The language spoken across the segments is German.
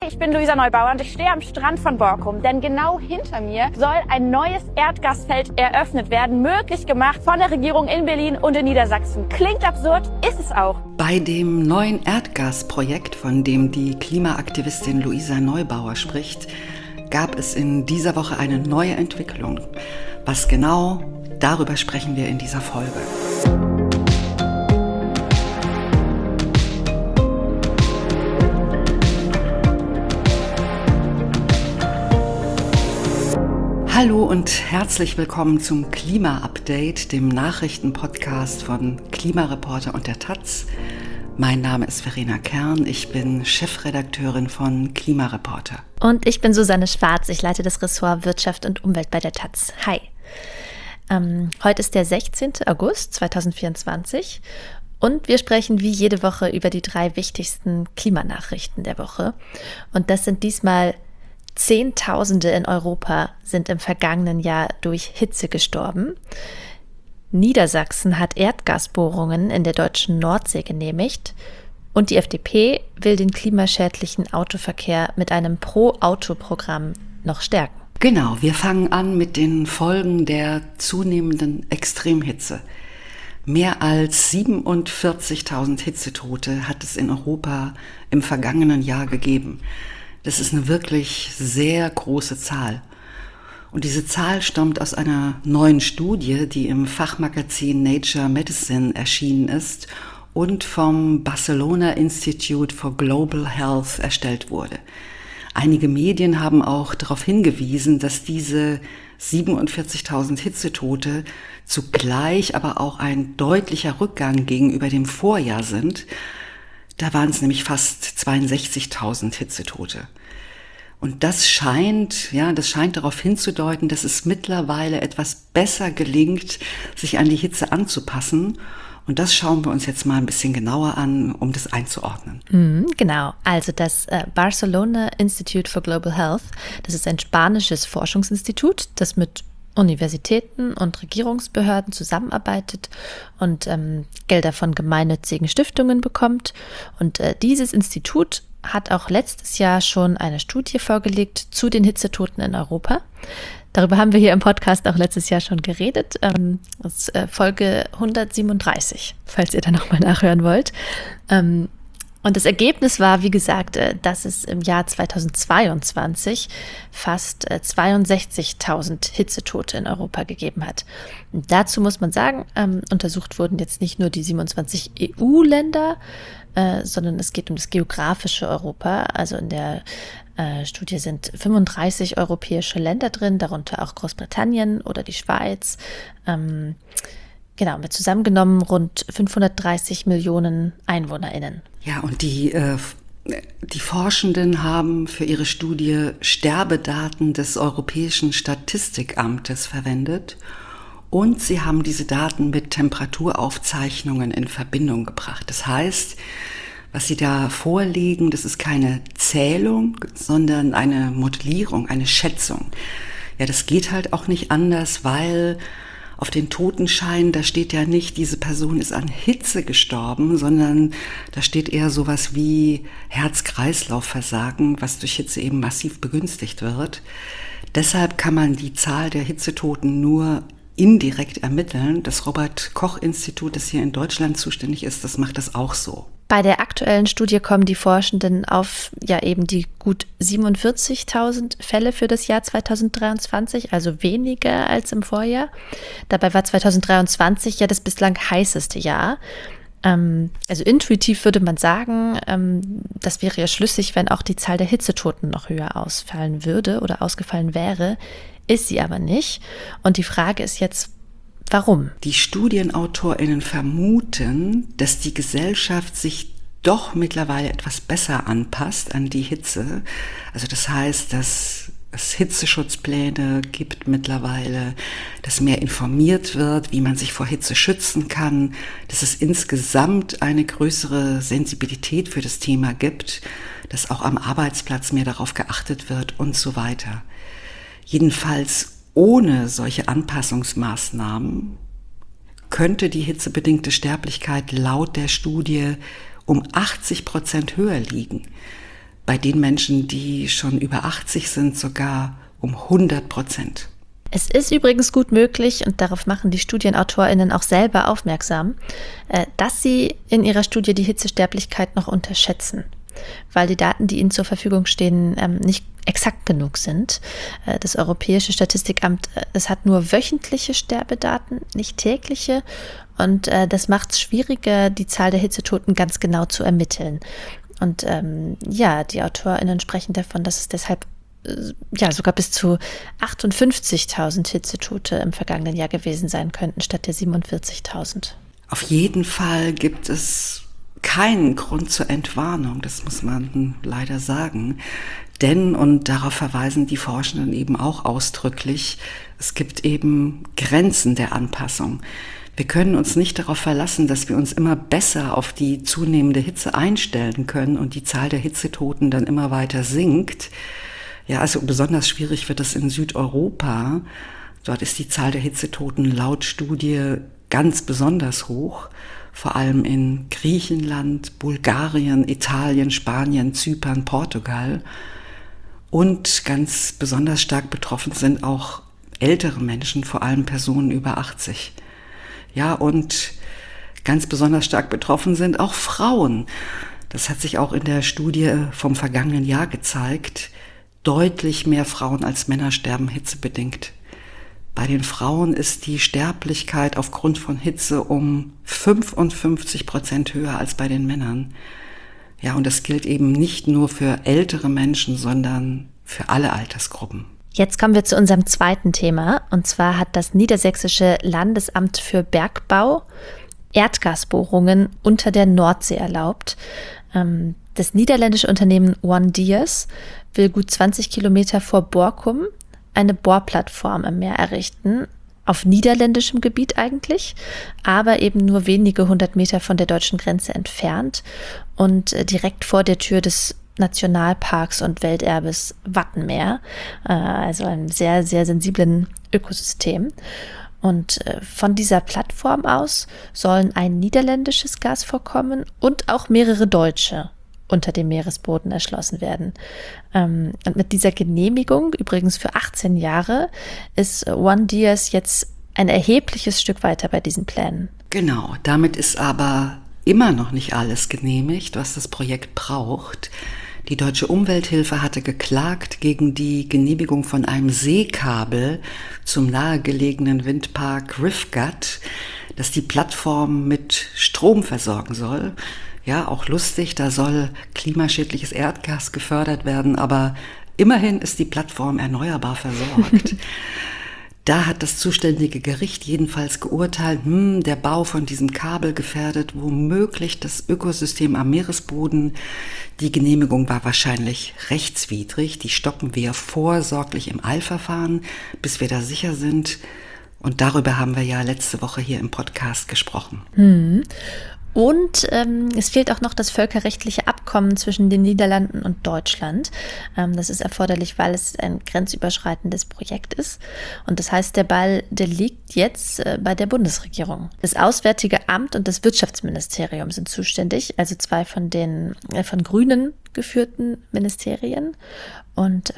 ich bin Luisa Neubauer und ich stehe am Strand von Borkum, denn genau hinter mir soll ein neues Erdgasfeld eröffnet werden, möglich gemacht von der Regierung in Berlin und in Niedersachsen. Klingt absurd, ist es auch. Bei dem neuen Erdgasprojekt, von dem die Klimaaktivistin Luisa Neubauer spricht, gab es in dieser Woche eine neue Entwicklung. Was genau, darüber sprechen wir in dieser Folge. Hallo und herzlich willkommen zum Klima-Update, dem Nachrichtenpodcast von Klimareporter und der Taz. Mein Name ist Verena Kern, ich bin Chefredakteurin von Klimareporter. Und ich bin Susanne Schwarz, ich leite das Ressort Wirtschaft und Umwelt bei der Taz. Hi. Heute ist der 16. August 2024 und wir sprechen wie jede Woche über die 3 wichtigsten Klimanachrichten der Woche. Und das sind diesmal Zehntausende in Europa sind im vergangenen Jahr durch Hitze gestorben. Niedersachsen hat Erdgasbohrungen in der deutschen Nordsee genehmigt. Und die FDP will den klimaschädlichen Autoverkehr mit einem Pro-Auto-Programm noch stärken. Genau, wir fangen an mit den Folgen der zunehmenden Extremhitze. Mehr als 47.000 Hitzetote hat es in Europa im vergangenen Jahr gegeben. Das ist eine wirklich sehr große Zahl. Und diese Zahl stammt aus einer neuen Studie, die im Fachmagazin Nature Medicine erschienen ist und vom Barcelona Institute for Global Health erstellt wurde. Einige Medien haben auch darauf hingewiesen, dass diese 47.000 Hitzetote zugleich aber auch ein deutlicher Rückgang gegenüber dem Vorjahr sind. Da waren es nämlich fast 62.000 Hitzetote. Und das scheint darauf hinzudeuten, dass es mittlerweile etwas besser gelingt, sich an die Hitze anzupassen. Und das schauen wir uns jetzt mal ein bisschen genauer an, um das einzuordnen. Genau, also das Barcelona Institute for Global Health, das ist ein spanisches Forschungsinstitut, das mit Universitäten und Regierungsbehörden zusammenarbeitet und Gelder von gemeinnützigen Stiftungen bekommt. Und dieses Institut hat auch letztes Jahr schon eine Studie vorgelegt zu den Hitzetoten in Europa. Darüber haben wir hier im Podcast auch letztes Jahr schon geredet. Das ist Folge 137, falls ihr da nochmal nachhören wollt. Und das Ergebnis war, wie gesagt, dass es im Jahr 2022 fast 62.000 Hitzetote in Europa gegeben hat. Und dazu muss man sagen, untersucht wurden jetzt nicht nur die 27 EU-Länder, sondern es geht um das geografische Europa. Also in der Studie sind 35 europäische Länder drin, darunter auch Großbritannien oder die Schweiz. Genau, mit zusammengenommen rund 530 Millionen EinwohnerInnen. Ja, und die Forschenden haben für ihre Studie Sterbedaten des Europäischen Statistikamtes verwendet und sie haben diese Daten mit Temperaturaufzeichnungen in Verbindung gebracht. Das heißt, was sie da vorlegen, das ist keine Zählung, sondern eine Modellierung, eine Schätzung. Ja, das geht halt auch nicht anders, weil auf den Totenschein, da steht ja nicht, diese Person ist an Hitze gestorben, sondern da steht eher sowas wie Herz-Kreislauf-Versagen, was durch Hitze eben massiv begünstigt wird. Deshalb kann man die Zahl der Hitzetoten nur indirekt ermitteln. Das Robert-Koch-Institut, das hier in Deutschland zuständig ist, das macht das auch so. Bei der aktuellen Studie kommen die Forschenden auf eben die gut 47.000 Fälle für das Jahr 2023, also weniger als im Vorjahr. Dabei war 2023 ja das bislang heißeste Jahr. Also intuitiv würde man sagen, das wäre ja schlüssig, wenn auch die Zahl der Hitzetoten noch höher ausfallen würde oder ausgefallen wäre, ist sie aber nicht. Und die Frage ist jetzt, warum? Die StudienautorInnen vermuten, dass die Gesellschaft sich doch mittlerweile etwas besser anpasst an die Hitze. Also das heißt, dass es Hitzeschutzpläne gibt mittlerweile, dass mehr informiert wird, wie man sich vor Hitze schützen kann, dass es insgesamt eine größere Sensibilität für das Thema gibt, dass auch am Arbeitsplatz mehr darauf geachtet wird und so weiter. Jedenfalls ohne solche Anpassungsmaßnahmen könnte die hitzebedingte Sterblichkeit laut der Studie um 80% höher liegen. bei den Menschen, die schon über 80 sind, sogar um 100%. Es ist übrigens gut möglich, und darauf machen die StudienautorInnen auch selber aufmerksam, dass sie in ihrer Studie die Hitzesterblichkeit noch unterschätzen, weil die Daten, die ihnen zur Verfügung stehen, nicht exakt genug sind. Das Europäische Statistikamt, es hat nur wöchentliche Sterbedaten, nicht tägliche, und das macht es schwieriger, die Zahl der Hitzetoten ganz genau zu ermitteln. Und die AutorInnen sprechen davon, dass es deshalb sogar bis zu 58.000 Hitzetote im vergangenen Jahr gewesen sein könnten, statt der 47.000. Auf jeden Fall gibt es keinen Grund zur Entwarnung, das muss man leider sagen. Denn, und darauf verweisen die Forschenden eben auch ausdrücklich, es gibt eben Grenzen der Anpassung. Wir können uns nicht darauf verlassen, dass wir uns immer besser auf die zunehmende Hitze einstellen können und die Zahl der Hitzetoten dann immer weiter sinkt. Ja, also besonders schwierig wird es in Südeuropa. Dort ist die Zahl der Hitzetoten laut Studie ganz besonders hoch. Vor allem in Griechenland, Bulgarien, Italien, Spanien, Zypern, Portugal. Und ganz besonders stark betroffen sind auch ältere Menschen, vor allem Personen über 80. Ja, und ganz besonders stark betroffen sind auch Frauen. Das hat sich auch in der Studie vom vergangenen Jahr gezeigt. Deutlich mehr Frauen als Männer sterben hitzebedingt. Bei den Frauen ist die Sterblichkeit aufgrund von Hitze um 55% höher als bei den Männern. Ja, und das gilt eben nicht nur für ältere Menschen, sondern für alle Altersgruppen. Jetzt kommen wir zu unserem zweiten Thema. Und zwar hat das Niedersächsische Landesamt für Bergbau Erdgasbohrungen unter der Nordsee erlaubt. Das niederländische Unternehmen OneDiers will gut 20 Kilometer vor Borkum eine Bohrplattform im Meer errichten, auf niederländischem Gebiet eigentlich, aber eben nur wenige 100 Meter von der deutschen Grenze entfernt und direkt vor der Tür des Nationalparks und Welterbes Wattenmeer, also einem sehr, sehr sensiblen Ökosystem. Und von dieser Plattform aus sollen ein niederländisches Gasvorkommen und auch mehrere deutsche unter dem Meeresboden erschlossen werden. Und mit dieser Genehmigung, übrigens für 18 Jahre, ist OneDiers jetzt ein erhebliches Stück weiter bei diesen Plänen. Genau, damit ist aber immer noch nicht alles genehmigt, was das Projekt braucht. Die Deutsche Umwelthilfe hatte geklagt gegen die Genehmigung von einem Seekabel zum nahegelegenen Windpark Rifgat, das die Plattform mit Strom versorgen soll. Ja, auch lustig, da soll klimaschädliches Erdgas gefördert werden, aber immerhin ist die Plattform erneuerbar versorgt. Da hat das zuständige Gericht jedenfalls geurteilt, der Bau von diesem Kabel gefährdet womöglich das Ökosystem am Meeresboden. Die Genehmigung war wahrscheinlich rechtswidrig. Die stoppen wir vorsorglich im Eilverfahren, bis wir da sicher sind. Und darüber haben wir ja letzte Woche hier im Podcast gesprochen. Und es fehlt auch noch das völkerrechtliche Abkommen zwischen den Niederlanden und Deutschland. Das ist erforderlich, weil es ein grenzüberschreitendes Projekt ist. Und das heißt, der Ball, der liegt jetzt bei der Bundesregierung. Das Auswärtige Amt und das Wirtschaftsministerium sind zuständig, also zwei von den von Grünen geführten Ministerien. Und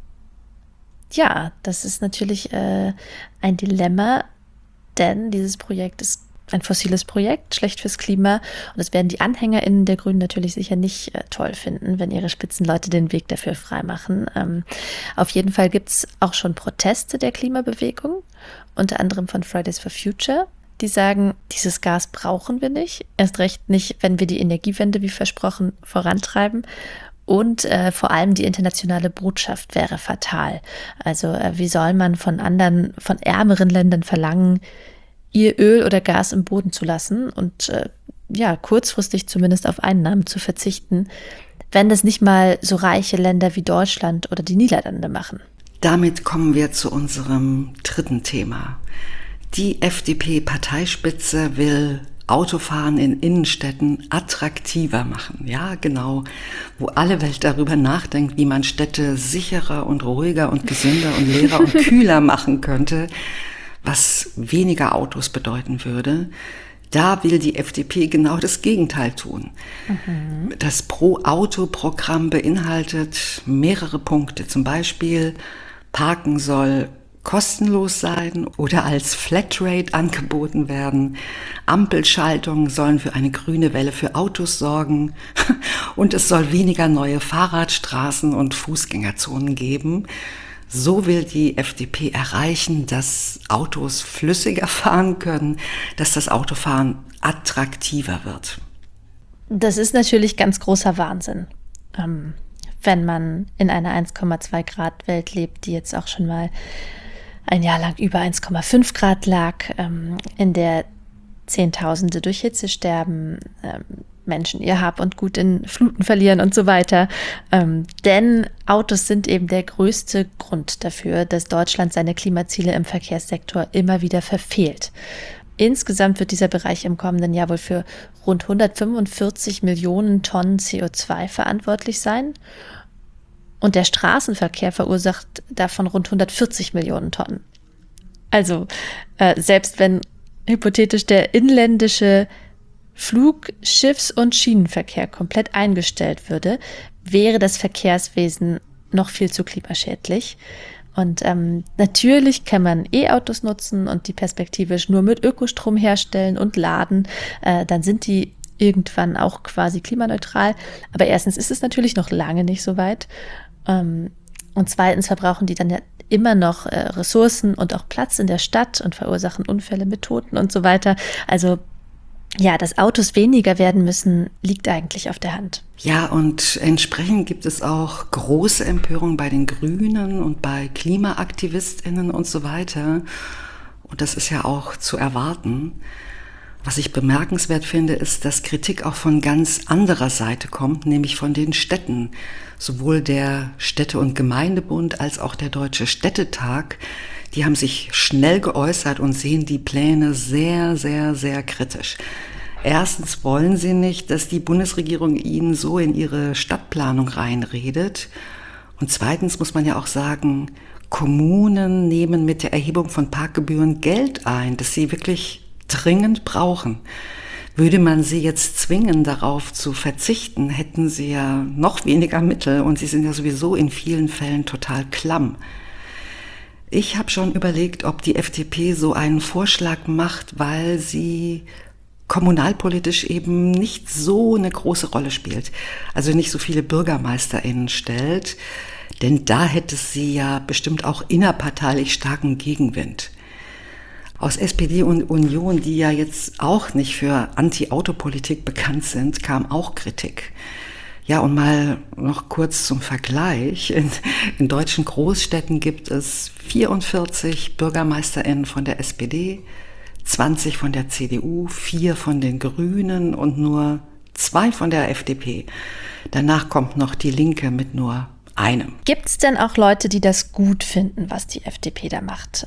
das ist natürlich ein Dilemma, denn dieses Projekt ist ein fossiles Projekt, schlecht fürs Klima. Und das werden die AnhängerInnen der Grünen natürlich sicher nicht toll finden, wenn ihre Spitzenleute den Weg dafür freimachen. Auf jeden Fall gibt es auch schon Proteste der Klimabewegung, unter anderem von Fridays for Future. Die sagen, dieses Gas brauchen wir nicht. Erst recht nicht, wenn wir die Energiewende, wie versprochen, vorantreiben. Und vor allem die internationale Botschaft wäre fatal. Also wie soll man von ärmeren Ländern verlangen, ihr Öl oder Gas im Boden zu lassen und kurzfristig zumindest auf Einnahmen zu verzichten, wenn das nicht mal so reiche Länder wie Deutschland oder die Niederlande machen. Damit kommen wir zu unserem dritten Thema. Die FDP-Parteispitze will Autofahren in Innenstädten attraktiver machen. Ja, genau, wo alle Welt darüber nachdenkt, wie man Städte sicherer und ruhiger und gesünder und leerer und kühler machen könnte, was weniger Autos bedeuten würde, Da will die FDP genau das Gegenteil tun. Das Pro-Auto-Programm beinhaltet mehrere Punkte. Zum Beispiel, Parken soll kostenlos sein oder als Flatrate angeboten werden. Ampelschaltungen sollen für eine grüne Welle für Autos sorgen. Und es soll weniger neue Fahrradstraßen und Fußgängerzonen geben. So will die FDP erreichen, dass Autos flüssiger fahren können, dass das Autofahren attraktiver wird. Das ist natürlich ganz großer Wahnsinn, wenn man in einer 1,2 Grad Welt lebt, die jetzt auch schon mal ein Jahr lang über 1,5 Grad lag, in der Zehntausende durch Hitze sterben, Menschen ihr Hab und Gut in Fluten verlieren und so weiter. Denn Autos sind eben der größte Grund dafür, dass Deutschland seine Klimaziele im Verkehrssektor immer wieder verfehlt. Insgesamt wird dieser Bereich im kommenden Jahr wohl für rund 145 Millionen Tonnen CO2 verantwortlich sein. Und der Straßenverkehr verursacht davon rund 140 Millionen Tonnen. Also selbst wenn hypothetisch der inländische Flug-, Schiffs- und Schienenverkehr komplett eingestellt würde, wäre das Verkehrswesen noch viel zu klimaschädlich. Und natürlich kann man E-Autos nutzen und die perspektivisch nur mit Ökostrom herstellen und laden. Dann sind die irgendwann auch quasi klimaneutral. Aber erstens ist es natürlich noch lange nicht so weit. Und zweitens verbrauchen die dann ja immer noch Ressourcen und auch Platz in der Stadt und verursachen Unfälle mit Toten und so weiter. Also ja, dass Autos weniger werden müssen, liegt eigentlich auf der Hand. Ja, und entsprechend gibt es auch große Empörung bei den Grünen und bei KlimaaktivistInnen und so weiter. Und das ist ja auch zu erwarten. Was ich bemerkenswert finde, ist, dass Kritik auch von ganz anderer Seite kommt, nämlich von den Städten. Sowohl der Städte- und Gemeindebund als auch der Deutsche Städtetag, die haben sich schnell geäußert und sehen die Pläne sehr, sehr, sehr kritisch. Erstens wollen sie nicht, dass die Bundesregierung ihnen so in ihre Stadtplanung reinredet. Und zweitens muss man ja auch sagen, Kommunen nehmen mit der Erhebung von Parkgebühren Geld ein, das sie wirklich dringend brauchen. Würde man sie jetzt zwingen, darauf zu verzichten, hätten sie ja noch weniger Mittel und sie sind ja sowieso in vielen Fällen total klamm. Ich habe schon überlegt, ob die FDP so einen Vorschlag macht, weil sie kommunalpolitisch eben nicht so eine große Rolle spielt. Also nicht so viele BürgermeisterInnen stellt, denn da hätte sie ja bestimmt auch innerparteilich starken Gegenwind. Aus SPD und Union, die ja jetzt auch nicht für Anti-Auto-Politik bekannt sind, kam auch Kritik. Ja, und mal noch kurz zum Vergleich. In deutschen Großstädten gibt es 44 BürgermeisterInnen von der SPD, 20 von der CDU, 4 von den Grünen und nur 2 von der FDP. Danach kommt noch die Linke mit nur einem. Gibt es denn auch Leute, die das gut finden, was die FDP da macht?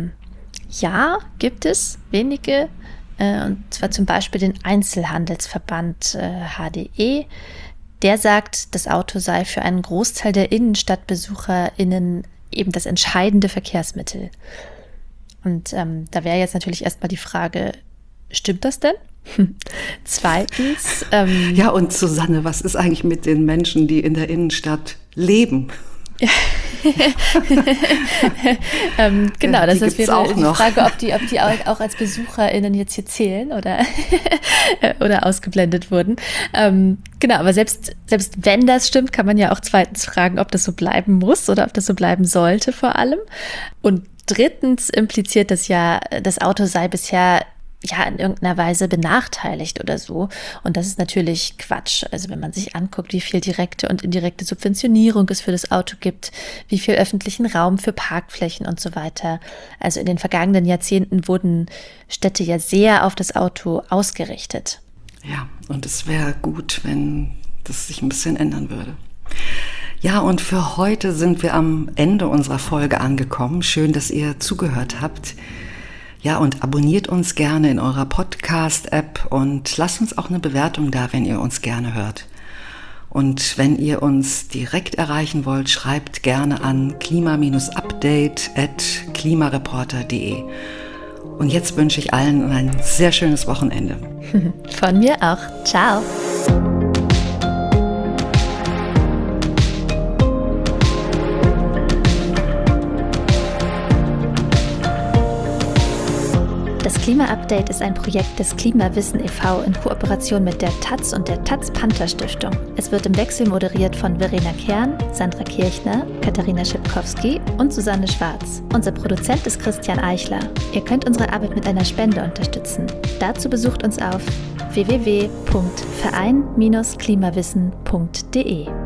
Ja, gibt es wenige. Und zwar zum Beispiel den Einzelhandelsverband HDE. Der sagt, das Auto sei für einen Großteil der InnenstadtbesucherInnen eben das entscheidende Verkehrsmittel. Und da wäre jetzt natürlich erstmal die Frage, stimmt das denn? Zweitens. Ja, und Susanne, was ist eigentlich mit den Menschen, die in der Innenstadt leben? Genau, das ist wieder die Frage, ob die auch als BesucherInnen jetzt hier zählen oder ausgeblendet wurden. Genau, aber selbst wenn das stimmt, kann man ja auch zweitens fragen, ob das so bleiben muss oder ob das so bleiben sollte vor allem. Und drittens impliziert das ja, das Auto sei bisher ja in irgendeiner Weise benachteiligt oder so. Und das ist natürlich Quatsch. Also wenn man sich anguckt, wie viel direkte und indirekte Subventionierung es für das Auto gibt, wie viel öffentlichen Raum für Parkflächen und so weiter. Also in den vergangenen Jahrzehnten wurden Städte ja sehr auf das Auto ausgerichtet. Ja, und es wäre gut, wenn das sich ein bisschen ändern würde. Ja, und für heute sind wir am Ende unserer Folge angekommen. Schön, dass ihr zugehört habt. Ja, und abonniert uns gerne in eurer Podcast-App und lasst uns auch eine Bewertung da, wenn ihr uns gerne hört. Und wenn ihr uns direkt erreichen wollt, schreibt gerne an klima-update@klimareporter.de. Und jetzt wünsche ich allen ein sehr schönes Wochenende. Von mir auch. Ciao. Das Klima-Update ist ein Projekt des Klimawissen e.V. in Kooperation mit der taz und der Taz-Panther-Stiftung. Es wird im Wechsel moderiert von Verena Kern, Sandra Kirchner, Katharina Schipkowski und Susanne Schwarz. Unser Produzent ist Christian Eichler. Ihr könnt unsere Arbeit mit einer Spende unterstützen. Dazu besucht uns auf www.verein-klimawissen.de.